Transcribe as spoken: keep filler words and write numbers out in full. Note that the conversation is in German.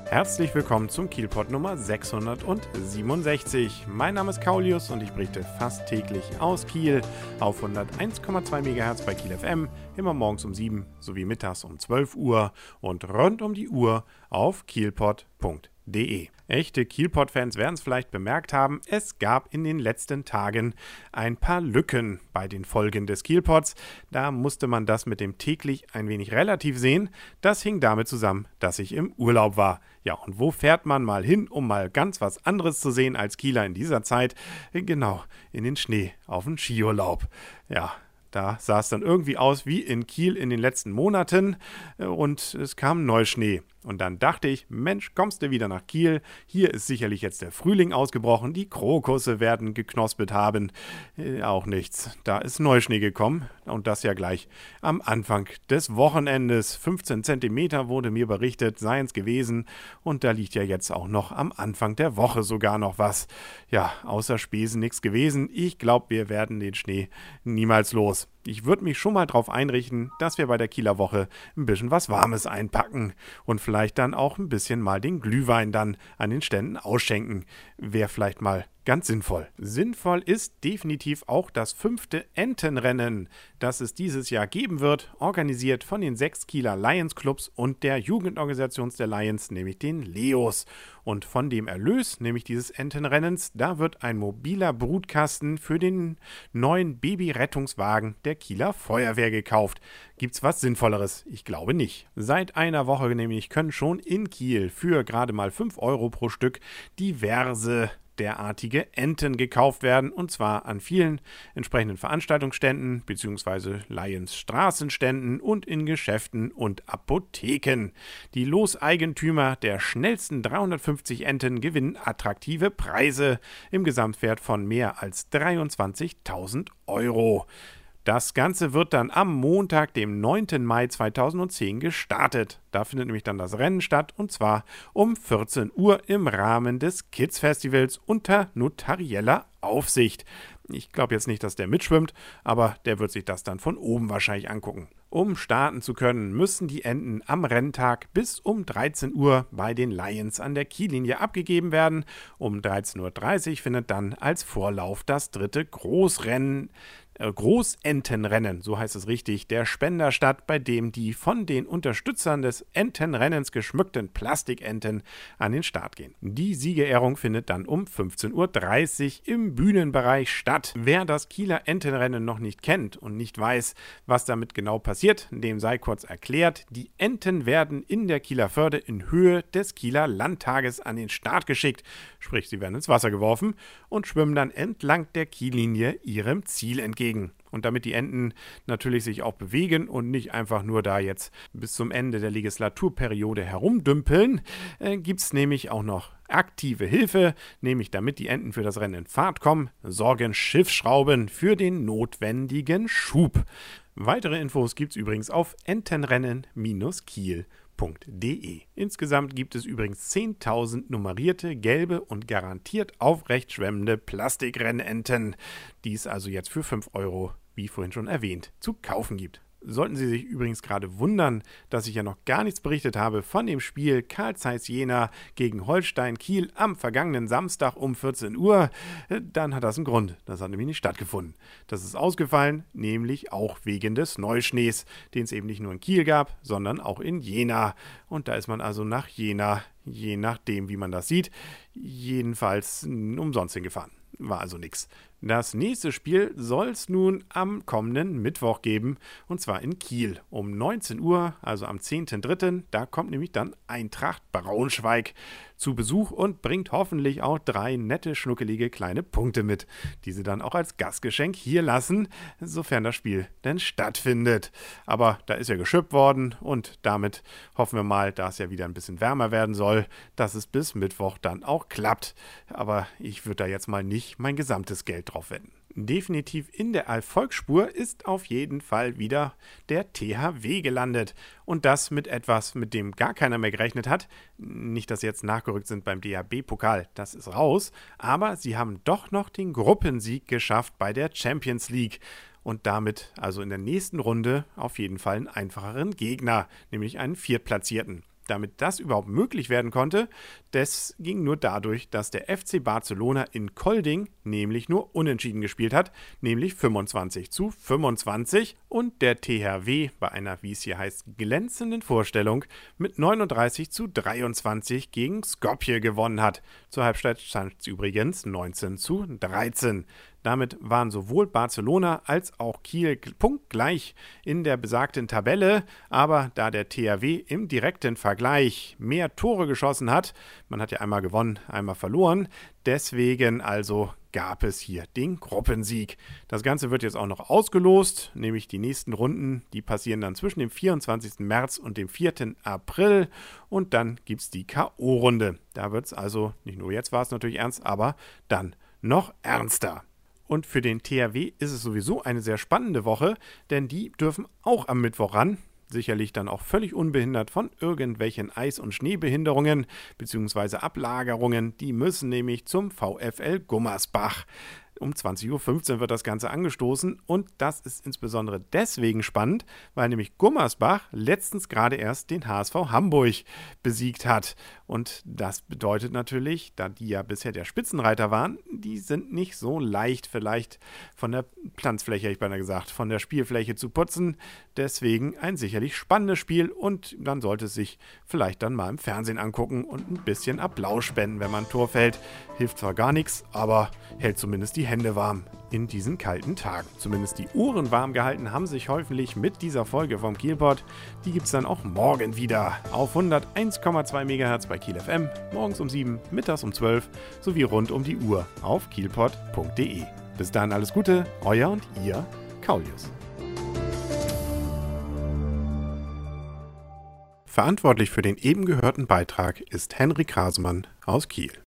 Herzlich willkommen zum Kielpot Nummer sechshundertsiebenundsechzig. Mein Name ist Kaulius und ich berichte fast täglich aus Kiel auf hunderteins Komma zwei Megahertz bei Kiel F M, immer morgens um sieben sowie mittags um zwölf Uhr und rund um die Uhr auf kielpot punkt de. Echte Kielpot-Fans werden es vielleicht bemerkt haben, es gab in den letzten Tagen ein paar Lücken bei den Folgen des Kielpots. Da musste man das mit dem täglich ein wenig relativ sehen. Das hing damit zusammen, dass ich im Urlaub war. Ja, und wo fährt man mal hin, um mal ganz was anderes zu sehen als Kieler in dieser Zeit? Genau, in den Schnee, auf den Skiurlaub. Ja, da sah es dann irgendwie aus wie in Kiel in den letzten Monaten und es kam Neuschnee. Und dann dachte ich, Mensch, kommst du wieder nach Kiel? Hier ist sicherlich jetzt der Frühling ausgebrochen, die Krokusse werden geknospelt haben. Äh, auch nichts. Da ist Neuschnee gekommen und das ja gleich am Anfang des Wochenendes. fünfzehn Zentimeter wurde mir berichtet, seien es gewesen. Und da liegt ja jetzt auch noch am Anfang der Woche sogar noch was. Ja, außer Spesen nichts gewesen. Ich glaube, wir werden den Schnee niemals los. Ich würde mich schon mal darauf einrichten, dass wir bei der Kieler Woche ein bisschen was Warmes einpacken und vielleicht dann auch ein bisschen mal den Glühwein dann an den Ständen ausschenken. Wäre vielleicht mal ganz sinnvoll. Sinnvoll ist definitiv auch das fünfte Entenrennen, das es dieses Jahr geben wird, organisiert von den sechs Kieler Lions Clubs und der Jugendorganisation der Lions, nämlich den Leos. Und von dem Erlös, nämlich dieses Entenrennens, da wird ein mobiler Brutkasten für den neuen Babyrettungswagen der Kieler Feuerwehr gekauft. Gibt's was Sinnvolleres? Ich glaube nicht. Seit einer Woche nämlich können schon in Kiel für gerade mal fünf Euro pro Stück diverse derartige Enten gekauft werden, und zwar an vielen entsprechenden Veranstaltungsständen bzw. Lions Straßenständen und in Geschäften und Apotheken. Die Loseigentümer der schnellsten dreihundertfünfzig Enten gewinnen attraktive Preise im Gesamtwert von mehr als dreiundzwanzigtausend Euro. Das Ganze wird dann am Montag, dem neunten Mai zweitausendzehn gestartet. Da findet nämlich dann das Rennen statt, und zwar um vierzehn Uhr im Rahmen des Kids Festivals unter notarieller Aufsicht. Ich glaube jetzt nicht, dass der mitschwimmt, aber der wird sich das dann von oben wahrscheinlich angucken. Um starten zu können, müssen die Enten am Renntag bis um dreizehn Uhr bei den Lions an der Kiellinie abgegeben werden. Um dreizehn Uhr dreißig findet dann als Vorlauf das dritte Großrennen Großentenrennen, so heißt es richtig, der Spender statt, bei dem die von den Unterstützern des Entenrennens geschmückten Plastikenten an den Start gehen. Die Siegerehrung findet dann um fünfzehn Uhr dreißig im Bühnenbereich statt. Wer das Kieler Entenrennen noch nicht kennt und nicht weiß, was damit genau passiert, dem sei kurz erklärt: Die Enten werden in der Kieler Förde in Höhe des Kieler Landtages an den Start geschickt, sprich sie werden ins Wasser geworfen und schwimmen dann entlang der Kiellinie ihrem Ziel entgegen. Und damit die Enten natürlich sich auch bewegen und nicht einfach nur da jetzt bis zum Ende der Legislaturperiode herumdümpeln, äh, gibt es nämlich auch noch aktive Hilfe, nämlich damit die Enten für das Rennen in Fahrt kommen, sorgen Schiffsschrauben für den notwendigen Schub. Weitere Infos gibt es übrigens auf entenrennen Bindestrich kiel punkt de. Insgesamt gibt es übrigens zehntausend nummerierte, gelbe und garantiert aufrecht schwemmende Plastikrennenten, die es also jetzt für fünf Euro, wie vorhin schon erwähnt, zu kaufen gibt. Sollten Sie sich übrigens gerade wundern, dass ich ja noch gar nichts berichtet habe von dem Spiel Carl Zeiss Jena gegen Holstein Kiel am vergangenen Samstag um vierzehn Uhr, dann hat das einen Grund. Das hat nämlich nicht stattgefunden. Das ist ausgefallen, nämlich auch wegen des Neuschnees, den es eben nicht nur in Kiel gab, sondern auch in Jena. Und da ist man also nach Jena, je nachdem wie man das sieht, jedenfalls umsonst hingefahren. War also nix. Das nächste Spiel soll es nun am kommenden Mittwoch geben, und zwar in Kiel um neunzehn Uhr, also am zehnten dritten Da kommt nämlich dann Eintracht Braunschweig zu Besuch und bringt hoffentlich auch drei nette, schnuckelige kleine Punkte mit, die sie dann auch als Gastgeschenk hier lassen, sofern das Spiel denn stattfindet. Aber da ist ja geschippt worden und damit hoffen wir mal, da es ja wieder ein bisschen wärmer werden soll, dass es bis Mittwoch dann auch klappt. Aber ich würde da jetzt mal nicht mein gesamtes Geld drauf wetten. Definitiv in der Erfolgsspur ist auf jeden Fall wieder der T H W gelandet. Und das mit etwas, mit dem gar keiner mehr gerechnet hat. Nicht, dass sie jetzt nachgerückt sind beim D H B-Pokal, das ist raus. Aber sie haben doch noch den Gruppensieg geschafft bei der Champions League. Und damit also in der nächsten Runde auf jeden Fall einen einfacheren Gegner, nämlich einen Viertplatzierten. damit das überhaupt möglich werden konnte, das ging nur dadurch, dass der F C Barcelona in Kolding nämlich nur unentschieden gespielt hat, nämlich fünfundzwanzig zu fünfundzwanzig und der T H W bei einer, wie es hier heißt, glänzenden Vorstellung mit neununddreißig zu dreiundzwanzig gegen Skopje gewonnen hat. Zur Halbzeit stand es übrigens neunzehn zu dreizehn. Damit waren sowohl Barcelona als auch Kiel punktgleich in der besagten Tabelle, aber da der T H W im direkten Vergleich mehr Tore geschossen hat, man hat ja einmal gewonnen, einmal verloren, deswegen also gab es hier den Gruppensieg. Das Ganze wird jetzt auch noch ausgelost, nämlich die nächsten Runden, die passieren dann zwischen dem vierundzwanzigsten März und dem vierten April und dann gibt es die K O-Runde. Da wird es also, nicht nur jetzt war es natürlich ernst, aber dann noch ernster. Und für den T H W ist es sowieso eine sehr spannende Woche, denn die dürfen auch am Mittwoch ran. Sicherlich dann auch völlig unbehindert von irgendwelchen Eis- und Schneebehinderungen bzw. Ablagerungen. Die müssen nämlich zum VfL Gummersbach. Um zwanzig Uhr fünfzehn wird das Ganze angestoßen und das ist insbesondere deswegen spannend, weil nämlich Gummersbach letztens gerade erst den H S V Hamburg besiegt hat. Und das bedeutet natürlich, da die ja bisher der Spitzenreiter waren, die sind nicht so leicht vielleicht von der Planzfläche, ich beinahe gesagt, von der Spielfläche zu putzen. Deswegen ein sicherlich spannendes Spiel und dann sollte es sich vielleicht dann mal im Fernsehen angucken und ein bisschen Applaus spenden, wenn man ein Tor fällt. Hilft zwar gar nichts, aber hält zumindest die Hände warm in diesen kalten Tagen. Zumindest die Ohren warm gehalten haben sich hoffentlich mit dieser Folge vom Kielpot. Die gibt es dann auch morgen wieder auf hunderteins Komma zwei Megahertz bei Kiel F M, morgens um sieben, mittags um zwölf sowie rund um die Uhr auf kielpot punkt de. Bis dann alles Gute, euer und ihr Kaulius. Verantwortlich für den eben gehörten Beitrag ist Henrik Hasemann aus Kiel.